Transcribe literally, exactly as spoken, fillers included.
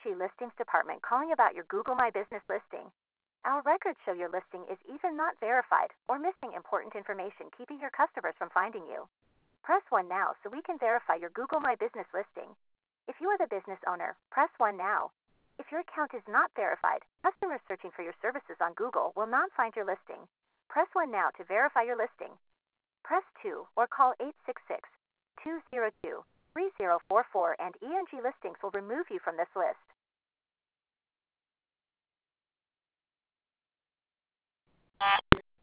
G Listings Department calling about your Google My Business listing. Our records show your listing is either not verified or missing important information, keeping your customers from finding you. Press one now so we can verify your Google My Business listing. If you are the business owner, press one now. If your account is not verified, customers searching for your services on Google will not find your listing. Press one now to verify your listing. Press two or call eight six six, two zero two, three zero four four and E N G Listings will remove you from this list.